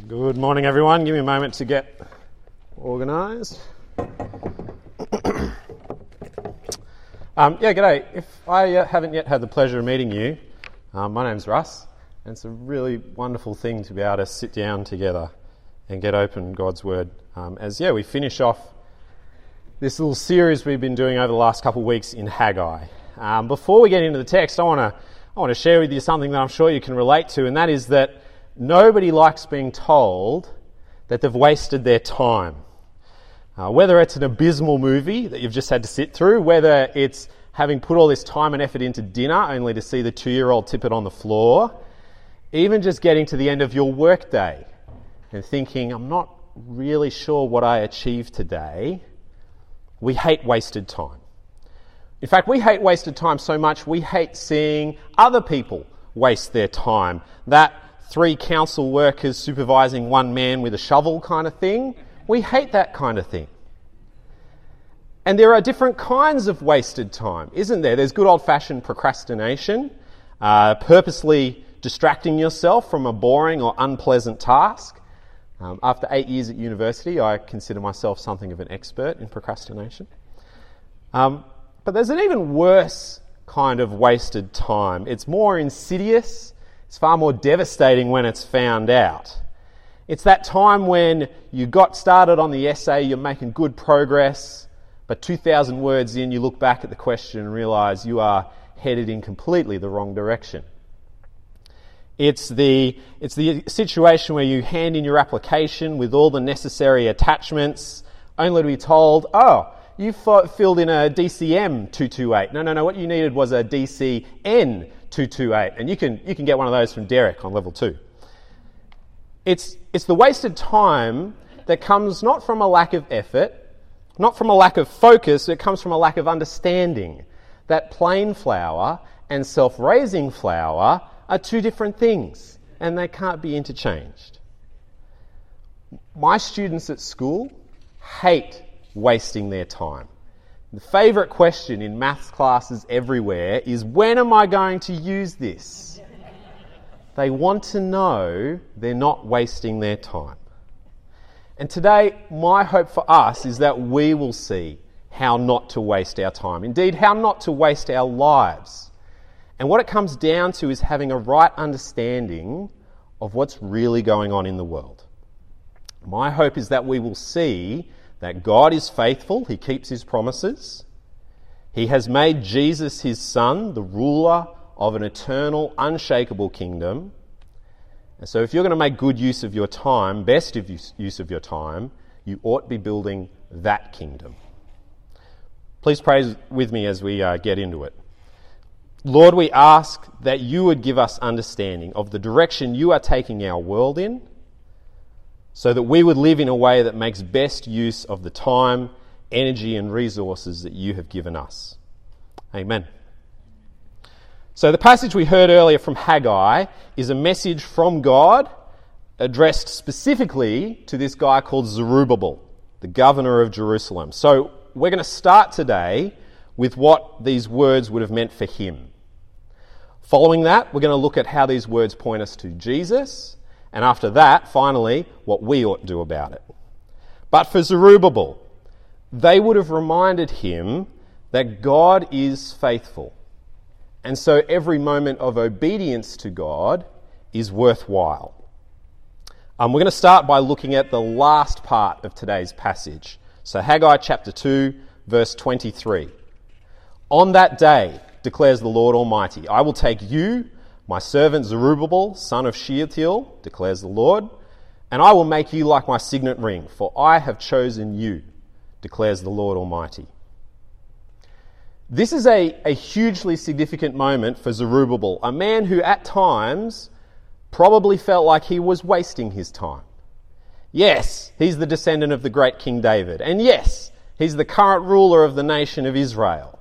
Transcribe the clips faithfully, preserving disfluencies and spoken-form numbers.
Good morning, everyone. Give me a moment to get organised. um, yeah, g'day. If I uh, haven't yet had the pleasure of meeting you, um, my name's Russ, and it's a really wonderful thing to be able to sit down together and get open God's Word um, as, yeah, we finish off this little series we've been doing over the last couple of weeks in Haggai. Um, before we get into the text, I want to I want to share with you something that I'm sure you can relate to, and that is that nobody likes being told that they've wasted their time. Uh, whether it's an abysmal movie that you've just had to sit through, whether it's having put all this time and effort into dinner only to see the two-year-old tip it on the floor, even just getting to the end of your workday and thinking, I'm not really sure what I achieved today, we hate wasted time. In fact, we hate wasted time so much we hate seeing other people waste their time. That three council workers supervising one man with a shovel kind of thing, we hate that kind of thing. And there are different kinds of wasted time, isn't there? There's good old-fashioned procrastination, uh, purposely distracting yourself from a boring or unpleasant task. Um, after eight years at university, I consider myself something of an expert in procrastination. Um, but there's an even worse kind of wasted time. It's more insidious. It's far more devastating when it's found out. It's that time when you got started on the essay, you're making good progress, but two thousand words in, you look back at the question and realise you are headed in completely the wrong direction. It's the, it's the situation where you hand in your application with all the necessary attachments, only to be told, oh, you f- filled in a D C M two twenty-eight. No, no, no, what you needed was a D C N two twenty-eight, and you can you can get one of those from Derek on level two. It's it's the wasted time that comes not from a lack of effort, not from a lack of focus, it comes from a lack of understanding that plain flour and self-raising flour are two different things, and they can't be interchanged. My students at school hate wasting their time. The favourite question in maths classes everywhere is, when am I going to use this? They want to know they're not wasting their time. And today, my hope for us is that we will see how not to waste our time. Indeed, how not to waste our lives. And what it comes down to is having a right understanding of what's really going on in the world. My hope is that we will see that God is faithful, he keeps his promises. He has made Jesus his son, the ruler of an eternal, unshakable kingdom. And so if you're going to make good use of your time, best of use, use of your time, you ought to be building that kingdom. Please pray with me as we uh, get into it. Lord, we ask that you would give us understanding of the direction you are taking our world in, so that we would live in a way that makes best use of the time, energy and resources that you have given us. Amen. So the passage we heard earlier from Haggai is a message from God addressed specifically to this guy called Zerubbabel, the governor of Jerusalem. So we're going to start today with what these words would have meant for him. Following that, we're going to look at how these words point us to Jesus. And after that, finally, what we ought to do about it. But for Zerubbabel, they would have reminded him that God is faithful. And so every moment of obedience to God is worthwhile. Um, we're going to start by looking at the last part of today's passage. So Haggai chapter two, verse twenty-three. On that day, declares the Lord Almighty, I will take you, my servant Zerubbabel, son of Shealtiel, declares the Lord, and I will make you like my signet ring, for I have chosen you, declares the Lord Almighty. This is a, a hugely significant moment for Zerubbabel, a man who at times probably felt like he was wasting his time. Yes, he's the descendant of the great King David, and yes, he's the current ruler of the nation of Israel.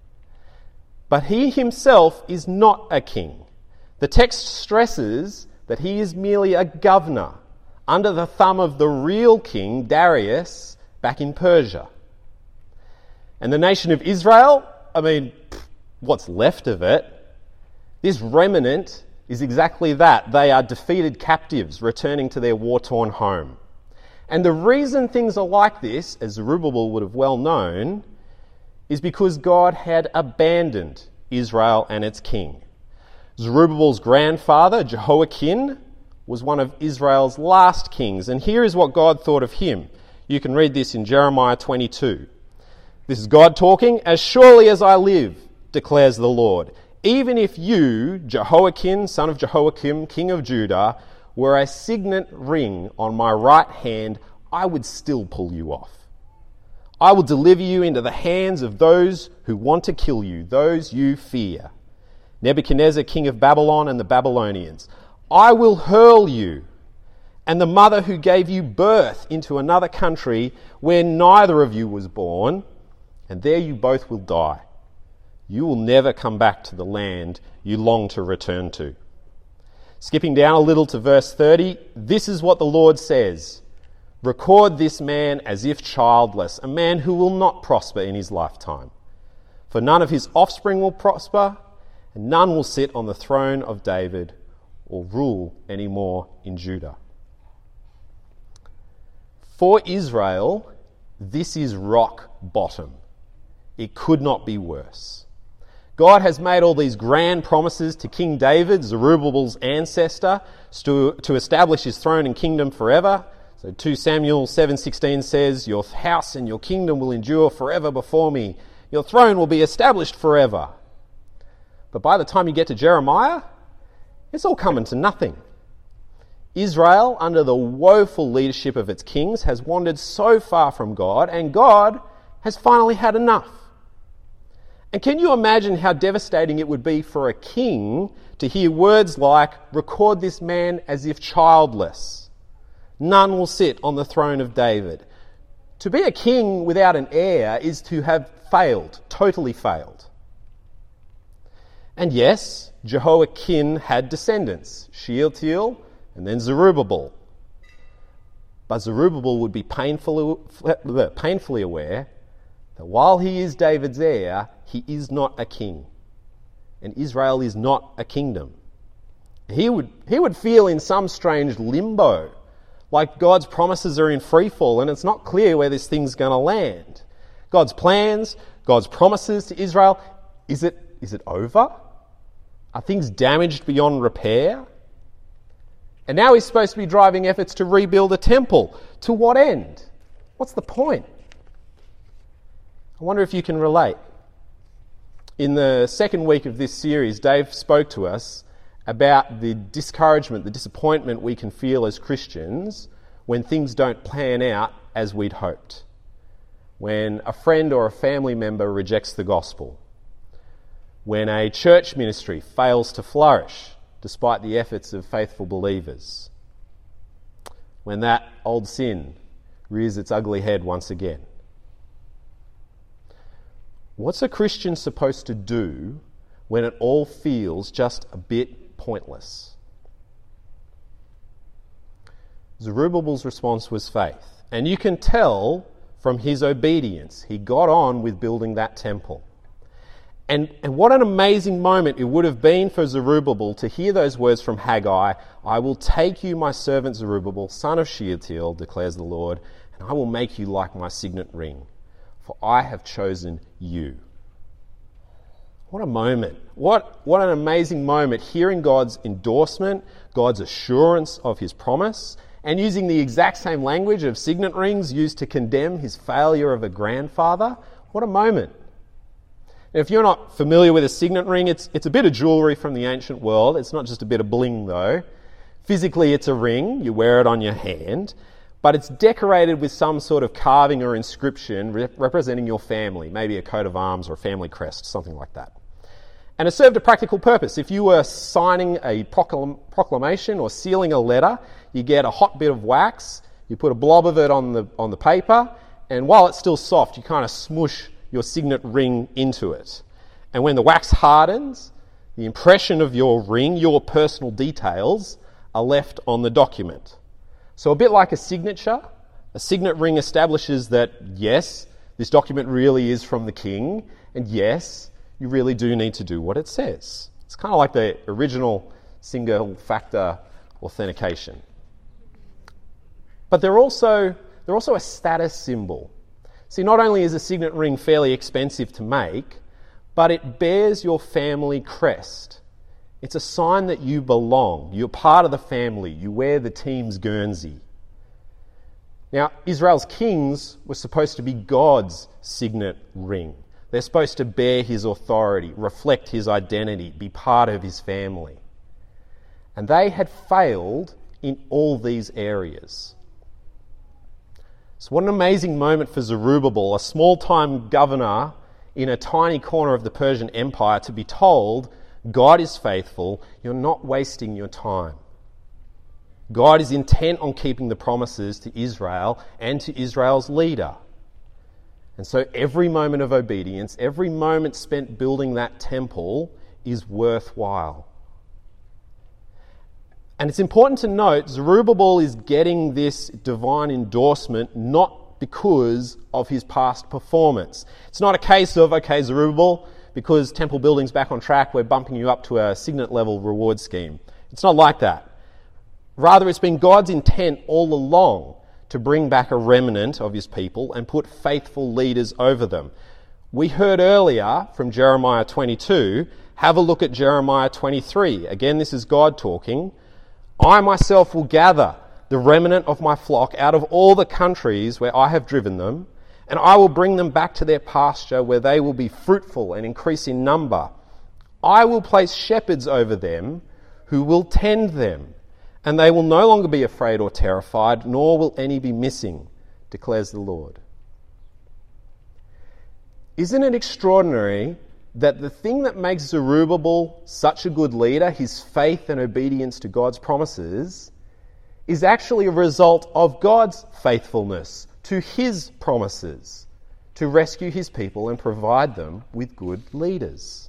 But he himself is not a king. The text stresses that he is merely a governor under the thumb of the real king, Darius, back in Persia. And the nation of Israel, I mean, what's left of it, this remnant is exactly that. They are defeated captives returning to their war-torn home. And the reason things are like this, as Zerubbabel would have well known, is because God had abandoned Israel and its king. Zerubbabel's grandfather, Jehoiakim, was one of Israel's last kings, and here is what God thought of him. You can read this in Jeremiah twenty-two. This is God talking. "As surely as I live, declares the Lord, even if you, Jehoiakim, son of Jehoiakim, king of Judah, were a signet ring on my right hand, I would still pull you off. I will deliver you into the hands of those who want to kill you, those you fear. Nebuchadnezzar, king of Babylon, and the Babylonians. I will hurl you and the mother who gave you birth into another country where neither of you was born, and there you both will die. You will never come back to the land you long to return to." Skipping down a little to verse thirty, this is what the Lord says: "Record this man as if childless, a man who will not prosper in his lifetime. For none of his offspring will prosper, and none will sit on the throne of David or rule anymore in Judah." For Israel, this is rock bottom. It could not be worse. God has made all these grand promises to King David, Zerubbabel's ancestor, to, to establish his throne and kingdom forever. So two Samuel seven sixteen says, "Your house and your kingdom will endure forever before me. Your throne will be established forever." But by the time you get to Jeremiah, it's all coming to nothing. Israel, under the woeful leadership of its kings, has wandered so far from God, and God has finally had enough. And can you imagine how devastating it would be for a king to hear words like, "Record this man as if childless. None will sit on the throne of David." To be a king without an heir is to have failed, totally failed. And yes, Jehoiakim had descendants, Shealtiel and then Zerubbabel. But Zerubbabel would be painfully, painfully aware that while he is David's heir, he is not a king. And Israel is not a kingdom. He would, he would feel in some strange limbo, like God's promises are in free fall and it's not clear where this thing's going to land. God's plans, God's promises to Israel, is it, is it over? Are things damaged beyond repair? And now he's supposed to be driving efforts to rebuild a temple. To what end? What's the point? I wonder if you can relate. In the second week of this series, Dave spoke to us about the discouragement, the disappointment we can feel as Christians when things don't plan out as we'd hoped. When a friend or a family member rejects the gospel. When a church ministry fails to flourish despite the efforts of faithful believers. When that old sin rears its ugly head once again. What's a Christian supposed to do when it all feels just a bit pointless? Zerubbabel's response was faith. And you can tell from his obedience, he got on with building that temple. And, and what an amazing moment it would have been for Zerubbabel to hear those words from Haggai, "I will take you, my servant Zerubbabel, son of Shealtiel, declares the Lord, and I will make you like my signet ring, for I have chosen you." What a moment. What, what an amazing moment, hearing God's endorsement, God's assurance of his promise, and using the exact same language of signet rings used to condemn his failure of a grandfather. What a moment. If you're not familiar with a signet ring, it's it's a bit of jewellery from the ancient world. It's not just a bit of bling though. Physically it's a ring, you wear it on your hand, but it's decorated with some sort of carving or inscription re- representing your family, maybe a coat of arms or a family crest, something like that. And it served a practical purpose. If you were signing a proclam- proclamation or sealing a letter, you get a hot bit of wax, you put a blob of it on the on the paper, and while it's still soft, you kind of smush your signet ring into it. And when the wax hardens, the impression of your ring, your personal details, are left on the document. So a bit like a signature, a signet ring establishes that, yes, this document really is from the king, and yes, you really do need to do what it says. It's kind of like the original single factor authentication. But they're also, they're also a status symbol. See, not only is a signet ring fairly expensive to make, but it bears your family crest. It's a sign that you belong. You're part of the family. You wear the team's guernsey. Now, Israel's kings were supposed to be God's signet ring. They're supposed to bear his authority, reflect his identity, be part of his family. And they had failed in all these areas. So what an amazing moment for Zerubbabel, a small-time governor in a tiny corner of the Persian Empire, to be told, God is faithful, you're not wasting your time. God is intent on keeping the promises to Israel and to Israel's leader. And so every moment of obedience, every moment spent building that temple is worthwhile. And it's important to note, Zerubbabel is getting this divine endorsement not because of his past performance. It's not a case of, okay, Zerubbabel, because temple building's back on track, we're bumping you up to a signet level reward scheme. It's not like that. Rather, it's been God's intent all along to bring back a remnant of his people and put faithful leaders over them. We heard earlier from Jeremiah twenty-two, have a look at Jeremiah twenty-three. Again, this is God talking. I myself will gather the remnant of my flock out of all the countries where I have driven them, and I will bring them back to their pasture where they will be fruitful and increase in number. I will place shepherds over them who will tend them, and they will no longer be afraid or terrified, nor will any be missing, declares the Lord. Isn't it extraordinary that the thing that makes Zerubbabel such a good leader, his faith and obedience to God's promises, is actually a result of God's faithfulness to his promises to rescue his people and provide them with good leaders.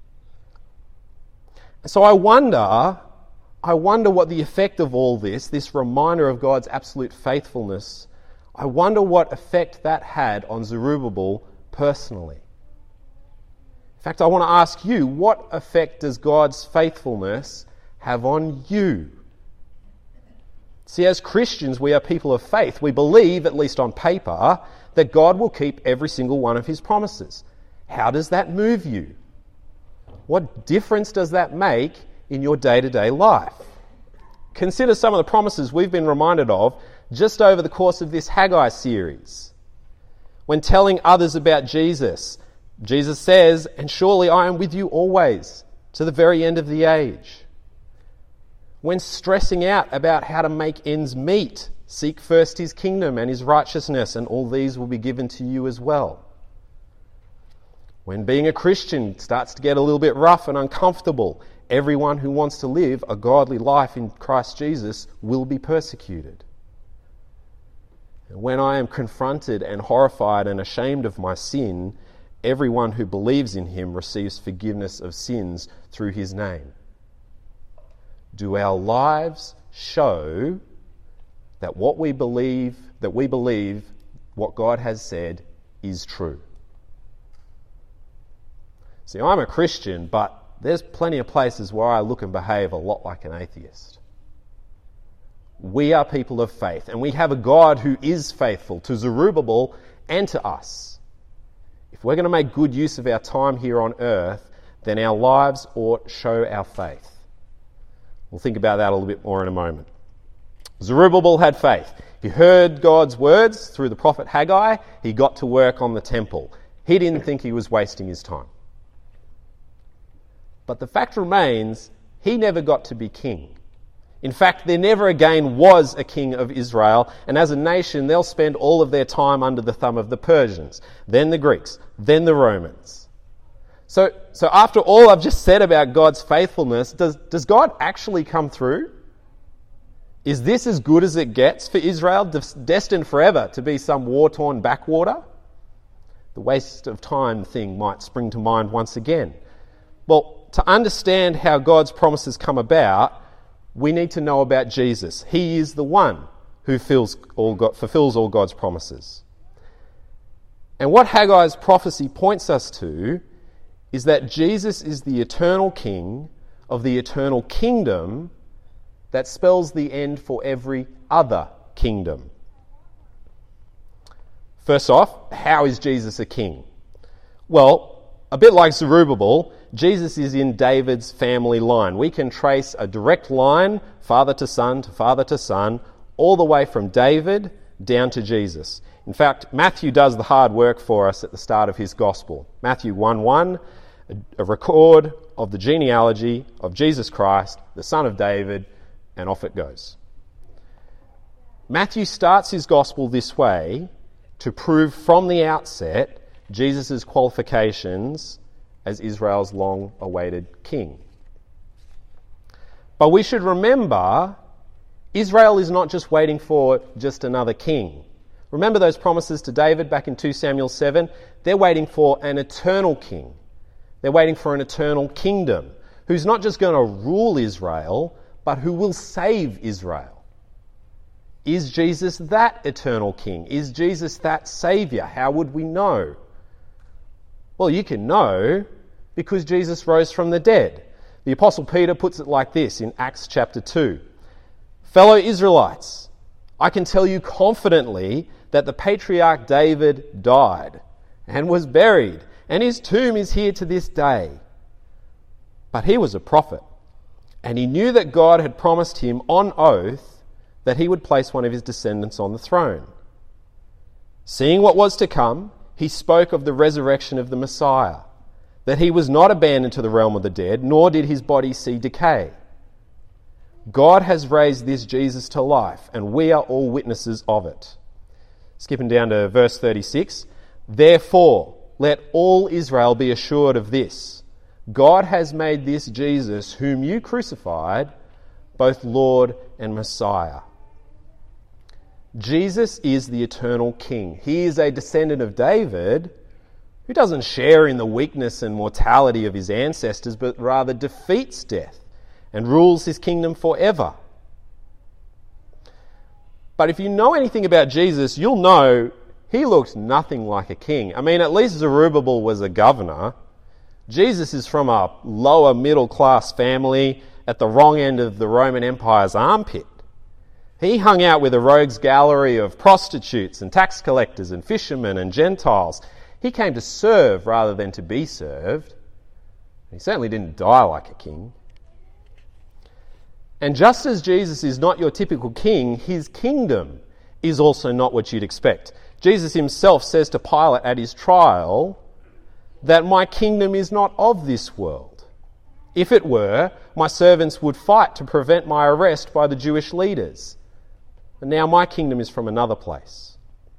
So I wonder, I wonder what the effect of all this, this reminder of God's absolute faithfulness, I wonder what effect that had on Zerubbabel personally. In fact, I want to ask you, what effect does God's faithfulness have on you? See, as Christians, we are people of faith. We believe, at least on paper, that God will keep every single one of his promises. How does that move you? What difference does that make in your day-to-day life? Consider some of the promises we've been reminded of just over the course of this Haggai series. When telling others about Jesus, Jesus says, "And surely I am with you always, to the very end of the age." When stressing out about how to make ends meet, seek first his kingdom and his righteousness, and all these will be given to you as well. When being a Christian starts to get a little bit rough and uncomfortable, everyone who wants to live a godly life in Christ Jesus will be persecuted. And when I am confronted and horrified and ashamed of my sin, everyone who believes in him receives forgiveness of sins through his name. Do our lives show that what we believe, that we believe what God has said is true? See, I'm a Christian, but there's plenty of places where I look and behave a lot like an atheist. We are people of faith, and we have a God who is faithful to Zerubbabel and to us. If we're going to make good use of our time here on earth, then our lives ought show our faith. We'll think about that a little bit more in a moment. Zerubbabel had faith. He heard God's words through the prophet Haggai. He got to work on the temple. He didn't think he was wasting his time. But the fact remains, he never got to be king. In fact, there never again was a king of Israel, and as a nation, they'll spend all of their time under the thumb of the Persians, then the Greeks, then the Romans. So, so after all I've just said about God's faithfulness, does, does God actually come through? Is this as good as it gets for Israel, destined forever to be some war-torn backwater? The waste of time thing might spring to mind once again. Well, to understand how God's promises come about, we need to know about Jesus. He is the one who fills all God, fulfills all God's promises. And what Haggai's prophecy points us to is that Jesus is the eternal King of the eternal kingdom that spells the end for every other kingdom. First off, how is Jesus a king? Well, a bit like Zerubbabel, Jesus is in David's family line. We can trace a direct line, father to son to father to son, all the way from David down to Jesus. In fact, Matthew does the hard work for us at the start of his gospel. Matthew one one, a, a record of the genealogy of Jesus Christ, the son of David, and off it goes. Matthew starts his gospel this way to prove from the outset Jesus' qualifications as Israel's long-awaited king. But we should remember, Israel is not just waiting for just another king. Remember those promises to David back in Second Samuel seven? They're waiting for an eternal king. They're waiting for an eternal kingdom who's not just going to rule Israel, but who will save Israel. Is Jesus that eternal king? Is Jesus that saviour? How would we know? Well, you can know because Jesus rose from the dead. The Apostle Peter puts it like this in Acts chapter two. Fellow Israelites, I can tell you confidently that the patriarch David died and was buried, and his tomb is here to this day. But he was a prophet, and he knew that God had promised him on oath that he would place one of his descendants on the throne. Seeing what was to come, he spoke of the resurrection of the Messiah, that he was not abandoned to the realm of the dead, nor did his body see decay. God has raised this Jesus to life, and we are all witnesses of it. Skipping down to verse thirty-six. Therefore, let all Israel be assured of this. God has made this Jesus, whom you crucified, both Lord and Messiah. Jesus is the eternal King. He is a descendant of David who doesn't share in the weakness and mortality of his ancestors, but rather defeats death and rules his kingdom forever. But if you know anything about Jesus, you'll know he looked nothing like a king. I mean, at least Zerubbabel was a governor. Jesus is from a lower middle class family at the wrong end of the Roman Empire's armpit. He hung out with a rogues gallery of prostitutes and tax collectors and fishermen and Gentiles. He came to serve rather than to be served. He certainly didn't die like a king. And just as Jesus is not your typical king, his kingdom is also not what you'd expect. Jesus himself says to Pilate at his trial that my kingdom is not of this world. If it were, my servants would fight to prevent my arrest by the Jewish leaders. And now my kingdom is from another place.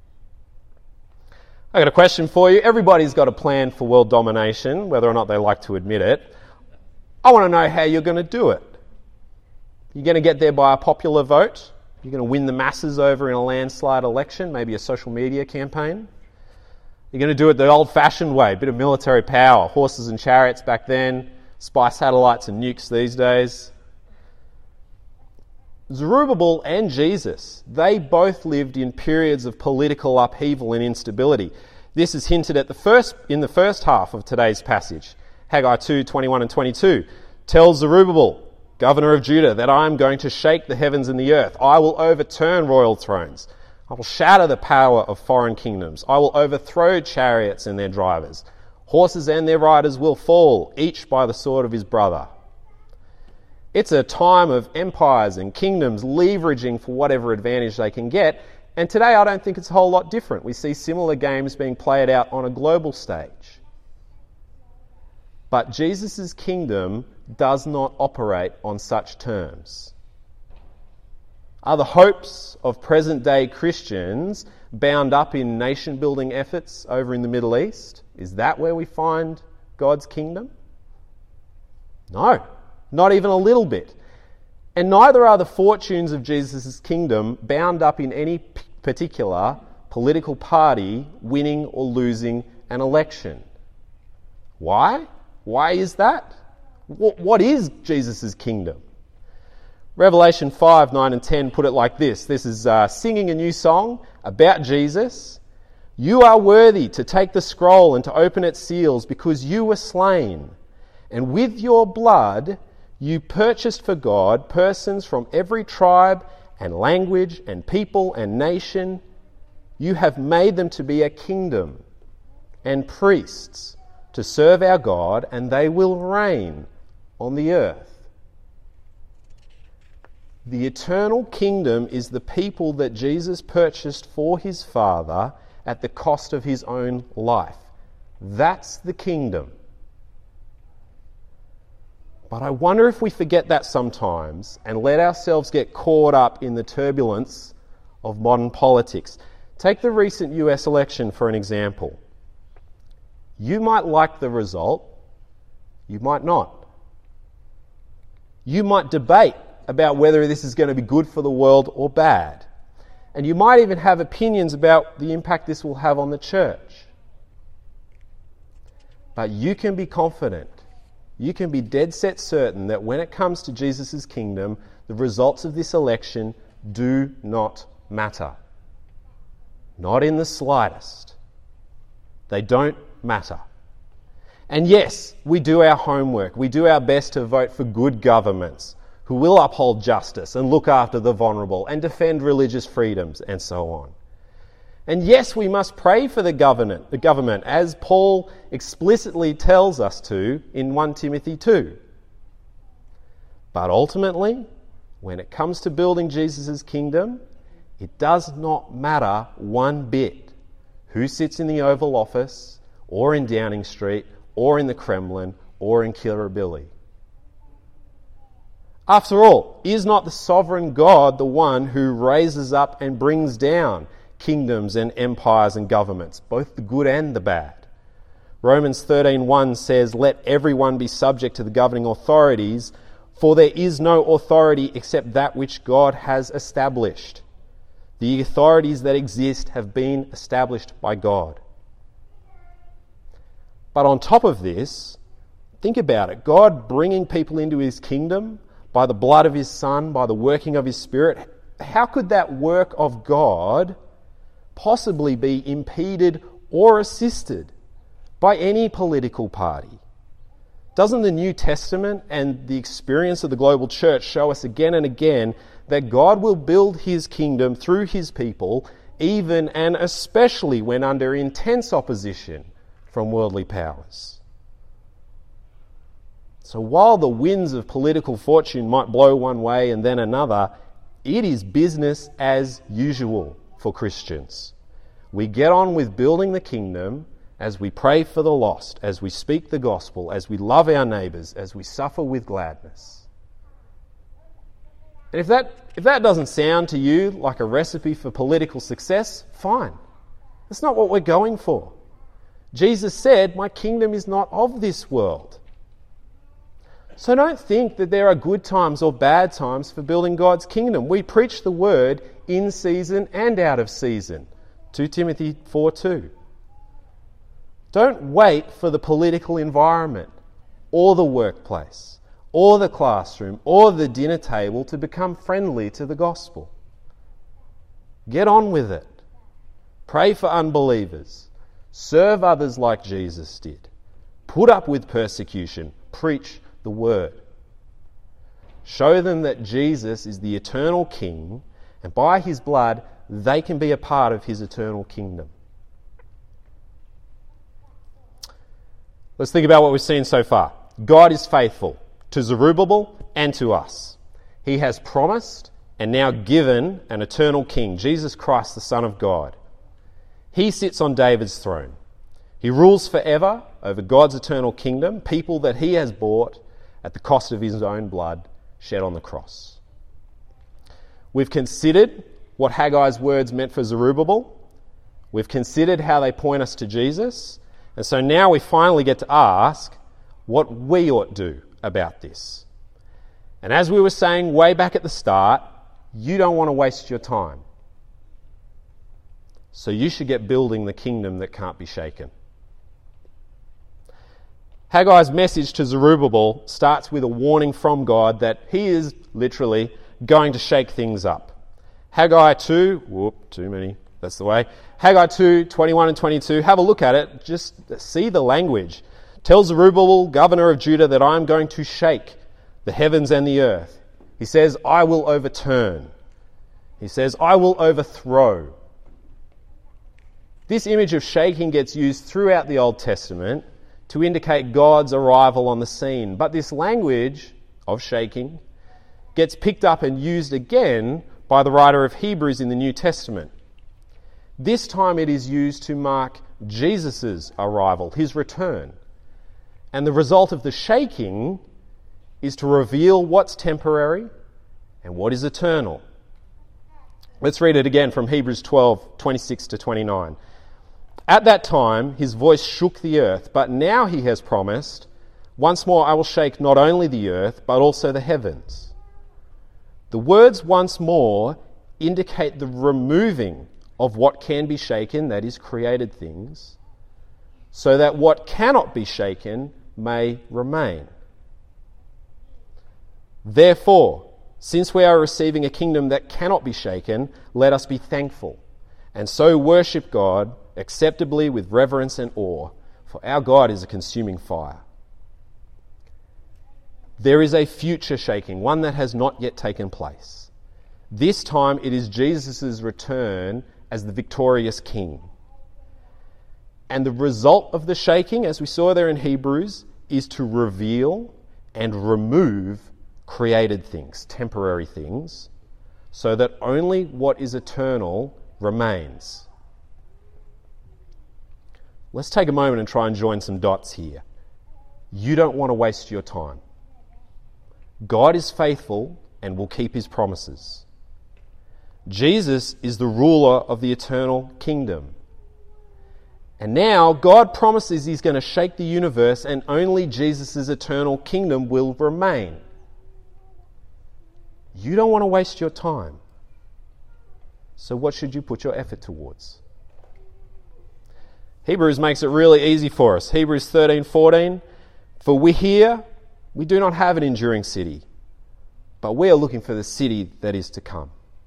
I got a question for you. Everybody's got a plan for world domination, whether or not they like to admit it. I want to know how you're going to do it. You're going to get there by a popular vote? You're going to win the masses over in a landslide election, maybe a social media campaign? You're going to do it the old-fashioned way, a bit of military power, horses and chariots back then, spy satellites and nukes these days. Zerubbabel and Jesus, they both lived in periods of political upheaval and instability. This is hinted at the first in the first half of today's passage. Haggai two, twenty-one and twenty-two. Tell Zerubbabel, governor of Judah, that I am going to shake the heavens and the earth. I will overturn royal thrones. I will shatter the power of foreign kingdoms. I will overthrow chariots and their drivers. Horses and their riders will fall, each by the sword of his brother. It's a time of empires and kingdoms leveraging for whatever advantage they can get. And today I don't think it's a whole lot different. We see similar games being played out on a global stage. But Jesus' kingdom does not operate on such terms. Are the hopes of present-day Christians bound up in nation-building efforts over in the Middle East? Is that where we find God's kingdom? No. Not even a little bit. And neither are the fortunes of Jesus' kingdom bound up in any p- particular political party winning or losing an election. Why? Why is that? W- what is Jesus' kingdom? Revelation five, nine and ten put it like this. This is uh, singing a new song about Jesus. You are worthy to take the scroll and to open its seals because you were slain. And with your blood You purchased for God persons from every tribe and language and people and nation. You have made them to be a kingdom and priests to serve our God, and they will reign on the earth. The eternal kingdom is the people that Jesus purchased for his Father at the cost of his own life. That's the kingdom. But I wonder if we forget that sometimes and let ourselves get caught up in the turbulence of modern politics. Take the recent U S election for an example. You might like the result, you might not. You might debate about whether this is going to be good for the world or bad. And you might even have opinions about the impact this will have on the church. But you can be confident, you can be dead set certain that when it comes to Jesus' kingdom, the results of this election do not matter. Not in the slightest. They don't matter. And yes, we do our homework. We do our best to vote for good governments who will uphold justice and look after the vulnerable and defend religious freedoms and so on. And yes, we must pray for the government, the government, as Paul explicitly tells us to in First Timothy two. But ultimately, when it comes to building Jesus' kingdom, it does not matter one bit who sits in the Oval Office or in Downing Street or in the Kremlin or in Kirribilli. After all, is not the sovereign God the one who raises up and brings down kingdoms and empires and governments, both the good and the bad? Romans thirteen one says, "Let everyone be subject to the governing authorities, for there is no authority except that which God has established." The authorities that exist have been established by God. But on top of this, think about it. God bringing people into his kingdom by the blood of his Son, by the working of his Spirit, how could that work of God possibly be impeded or assisted by any political party? Doesn't the New Testament and the experience of the global church show us again and again that God will build his kingdom through his people, even and especially when under intense opposition from worldly powers? So while the winds of political fortune might blow one way and then another, it is business as usual for Christians. We get on with building the kingdom as we pray for the lost, as we speak the gospel, as we love our neighbours, as we suffer with gladness. And if that, if that doesn't sound to you like a recipe for political success, fine. That's not what we're going for. Jesus said, "My kingdom is not of this world." So don't think that there are good times or bad times for building God's kingdom. We preach the word in season and out of season. Second Timothy four two. Don't wait for the political environment or the workplace or the classroom or the dinner table to become friendly to the gospel. Get on with it. Pray for unbelievers. Serve others like Jesus did. Put up with persecution. Preach the word. Show them that Jesus is the eternal King, and by his blood they can be a part of his eternal kingdom. Let's think about what we've seen so far. God is faithful to Zerubbabel and to us. He has promised and now given an eternal King, Jesus Christ, the Son of God. He sits on David's throne. He rules forever over God's eternal kingdom, people that he has bought at the cost of his own blood shed on the cross. We've considered what Haggai's words meant for Zerubbabel. We've considered how they point us to Jesus. And so now we finally get to ask what we ought to do about this. And as we were saying way back at the start, you don't want to waste your time. So you should get building the kingdom that can't be shaken. Haggai's message to Zerubbabel starts with a warning from God that he is literally going to shake things up. Haggai two, whoop, too many, that's the way. Haggai two, twenty-one and twenty-two, have a look at it, just see the language. Tell Zerubbabel, governor of Judah, that I am going to shake the heavens and the earth. He says, I will overturn. He says, I will overthrow. This image of shaking gets used throughout the Old Testament to indicate God's arrival on the scene. But this language of shaking gets picked up and used again by the writer of Hebrews in the New Testament. This time it is used to mark Jesus' arrival, his return. And the result of the shaking is to reveal what's temporary and what is eternal. Let's read it again from Hebrews twelve, twenty-six to twenty-nine. At that time, his voice shook the earth, but now he has promised, once more I will shake not only the earth, but also the heavens. The words once more indicate the removing of what can be shaken, that is, created things, so that what cannot be shaken may remain. Therefore, since we are receiving a kingdom that cannot be shaken, let us be thankful, and so worship God acceptably with reverence and awe, for our God is a consuming fire. There is a future shaking, one that has not yet taken place. This time it is Jesus' return as the victorious king. And the result of the shaking, as we saw there in Hebrews, is to reveal and remove created things, temporary things, so that only what is eternal remains. Let's take a moment and try and join some dots here. You don't want to waste your time. God is faithful and will keep his promises. Jesus is the ruler of the eternal kingdom. And now God promises he's going to shake the universe and only Jesus' eternal kingdom will remain. You don't want to waste your time. So what should you put your effort towards? Hebrews makes it really easy for us. Hebrews thirteen fourteen. For we here, we do not have an enduring city, but we are looking for the city that is to come.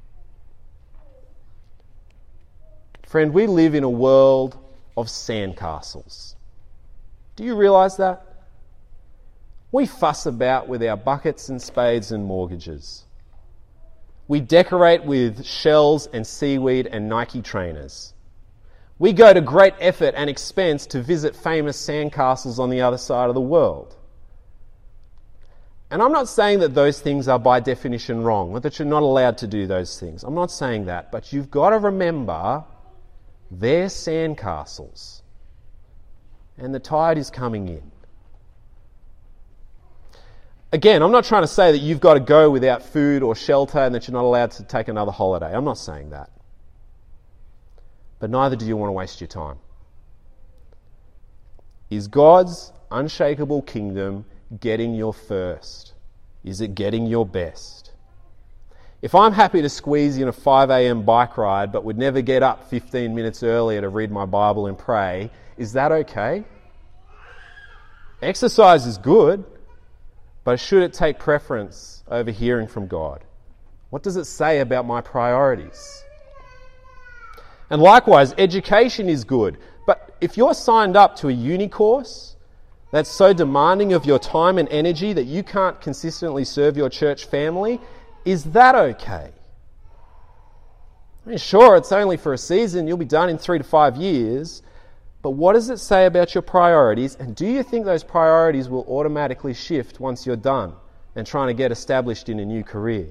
Friend, we live in a world of sandcastles. Do you realise that? We fuss about with our buckets and spades and mortgages. We decorate with shells and seaweed and Nike trainers. We go to great effort and expense to visit famous sandcastles on the other side of the world. And I'm not saying that those things are by definition wrong, or that you're not allowed to do those things. I'm not saying that. But you've got to remember they're sandcastles. And the tide is coming in. Again, I'm not trying to say that you've got to go without food or shelter and that you're not allowed to take another holiday. I'm not saying that. But neither do you want to waste your time. Is God's unshakable kingdom getting your first? Is it getting your best? If I'm happy to squeeze in a five a.m. bike ride but would never get up fifteen minutes earlier to read my Bible and pray, is that okay? Exercise is good, but should it take preference over hearing from God? What does it say about my priorities? And likewise, education is good, but if you're signed up to a uni course that's so demanding of your time and energy that you can't consistently serve your church family, is that okay? I mean, sure, it's only for a season, you'll be done in three to five years, but what does it say about your priorities, and do you think those priorities will automatically shift once you're done and trying to get established in a new career?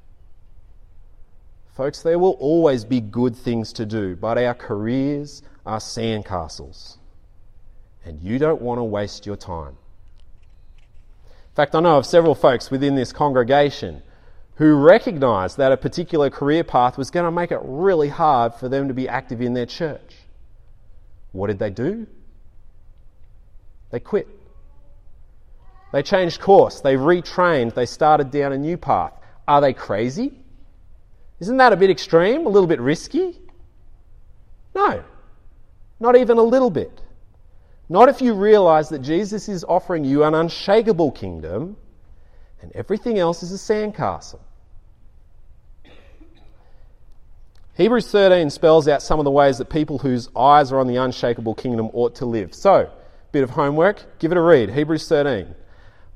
Folks, there will always be good things to do, but our careers are sandcastles, and you don't want to waste your time. In fact, I know of several folks within this congregation who recognised that a particular career path was going to make it really hard for them to be active in their church. What did they do? They quit. They changed course. They retrained. They started down a new path. Are they crazy? Isn't that a bit extreme? A little bit risky? No. Not even a little bit. Not if you realise that Jesus is offering you an unshakable kingdom and everything else is a sandcastle. Hebrews thirteen spells out some of the ways that people whose eyes are on the unshakable kingdom ought to live. So, bit of homework, give it a read. Hebrews thirteen.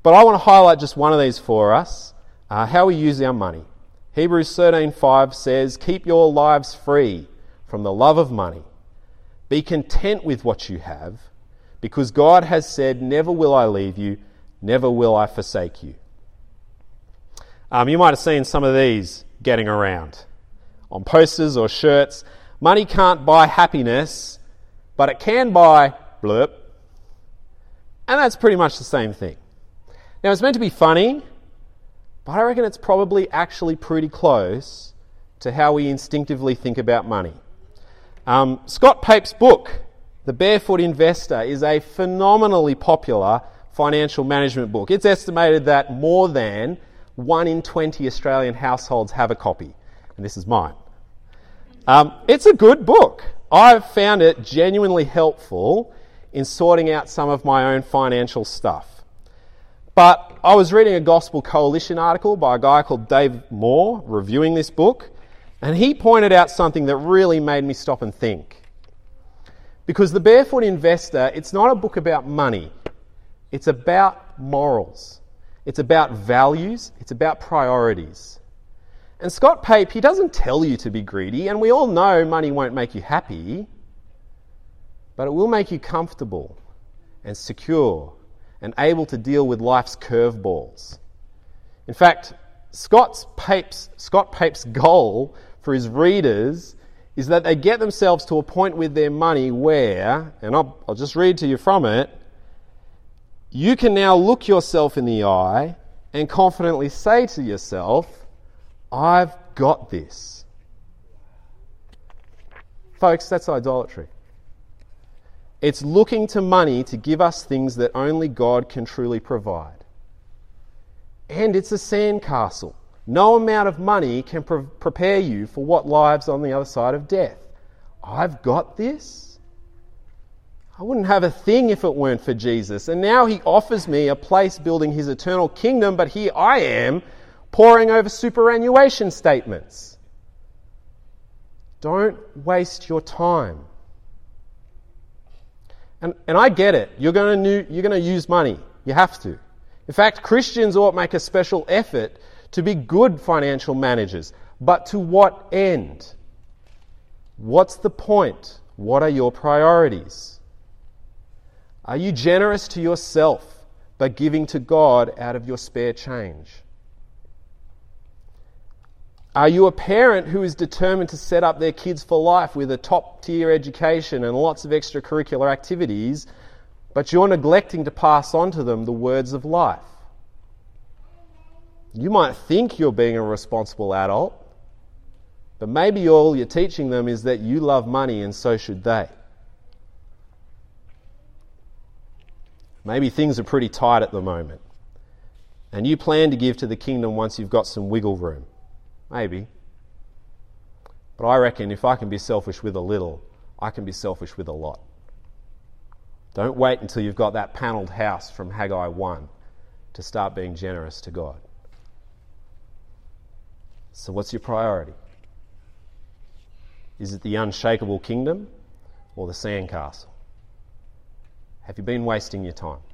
But I want to highlight just one of these for us, uh, how we use our money. Hebrews thirteen five says, "Keep your lives free from the love of money. Be content with what you have, because God has said, 'Never will I leave you, never will I forsake you.'" Um, you might have seen some of these getting around on posters or shirts. Money can't buy happiness, but it can buy blurb. And that's pretty much the same thing. Now, it's meant to be funny, but I reckon it's probably actually pretty close to how we instinctively think about money. Um, Scott Pape's book, The Barefoot Investor, is a phenomenally popular financial management book. It's estimated that more than one in twenty Australian households have a copy, and this is mine. Um, it's a good book. I've found it genuinely helpful in sorting out some of my own financial stuff. But I was reading a Gospel Coalition article by a guy called Dave Moore reviewing this book, and he pointed out something that really made me stop and think. Because The Barefoot Investor, it's not a book about money. It's about morals. It's about values. It's about priorities. And Scott Pape, he doesn't tell you to be greedy, and we all know money won't make you happy, but it will make you comfortable and secure and able to deal with life's curveballs. In fact, Scott's Pape's, Scott Pape's goal for his readers is that they get themselves to a point with their money where, and I'll, I'll just read to you from it, you can now look yourself in the eye and confidently say to yourself, "I've got this." Folks, that's idolatry. It's looking to money to give us things that only God can truly provide. And it's a sandcastle. No amount of money can pre- prepare you for what lies on the other side of death. I've got this? I wouldn't have a thing if it weren't for Jesus. And now he offers me a place building his eternal kingdom, but here I am poring over superannuation statements. Don't waste your time. And, and I get it. You're going to you're going to use money. You have to. In fact, Christians ought make a special effort to be good financial managers. But to what end? What's the point? What are your priorities? Are you generous to yourself but giving to God out of your spare change? Are you a parent who is determined to set up their kids for life with a top-tier education and lots of extracurricular activities, but you're neglecting to pass on to them the words of life? You might think you're being a responsible adult, but maybe all you're teaching them is that you love money and so should they. Maybe things are pretty tight at the moment, and you plan to give to the kingdom once you've got some wiggle room. Maybe. But I reckon if I can be selfish with a little, I can be selfish with a lot. Don't wait until you've got that panelled house from Haggai one to start being generous to God. So what's your priority? Is it the unshakable kingdom or the sandcastle? Have you been wasting your time?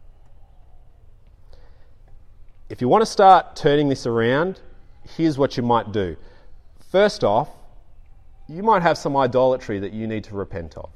If you want to start turning this around, here's what you might do. First off, you might have some idolatry that you need to repent of.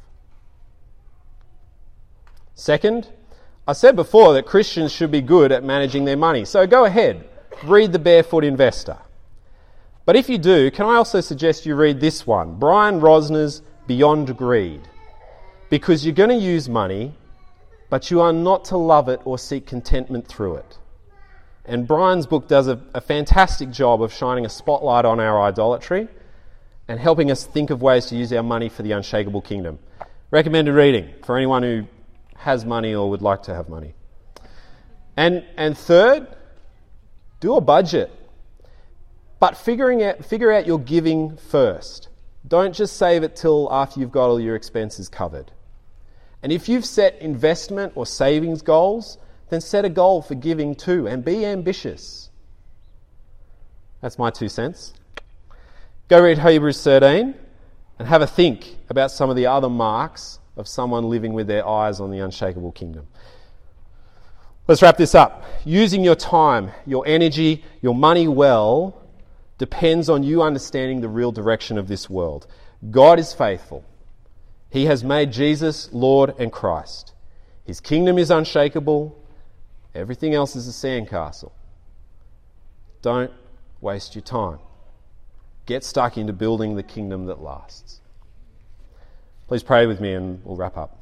Second, I said before that Christians should be good at managing their money. So go ahead, read The Barefoot Investor. But if you do, can I also suggest you read this one, Brian Rosner's Beyond Greed? Because you're going to use money, but you are not to love it or seek contentment through it. And Brian's book does a, a fantastic job of shining a spotlight on our idolatry and helping us think of ways to use our money for the unshakable kingdom. Recommended reading for anyone who has money or would like to have money. And and third, do a budget. But figuring out, figure out your giving first. Don't just save it till after you've got all your expenses covered. And if you've set investment or savings goals, then set a goal for giving too and be ambitious. That's my two cents. Go read Hebrews thirteen and have a think about some of the other marks of someone living with their eyes on the unshakable kingdom. Let's wrap this up. Using your time, your energy, your money well depends on you understanding the real direction of this world. God is faithful. He has made Jesus Lord and Christ. His kingdom is unshakable. Everything else is a sandcastle. Don't waste your time. Get stuck into building the kingdom that lasts. Please pray with me and we'll wrap up.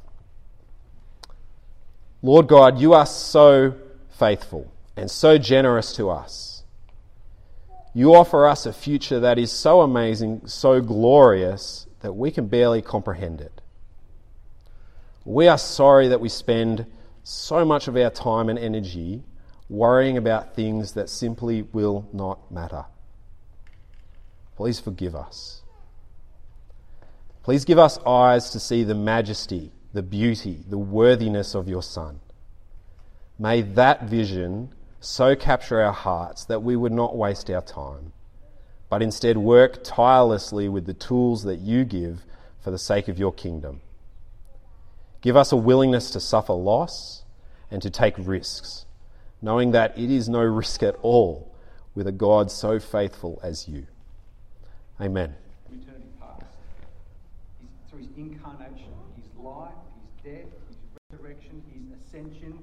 Lord God, you are so faithful and so generous to us. You offer us a future that is so amazing, so glorious, that we can barely comprehend it. We are sorry that we spend so much of our time and energy worrying about things that simply will not matter. Please forgive us. Please give us eyes to see the majesty, the beauty, the worthiness of your Son. May that vision so capture our hearts that we would not waste our time, but instead work tirelessly with the tools that you give for the sake of your kingdom. Give us a willingness to suffer loss and to take risks, knowing that it is no risk at all with a God so faithful as you. Amen. From eternity past, his, through his incarnation, his life, his death, his resurrection, his ascension,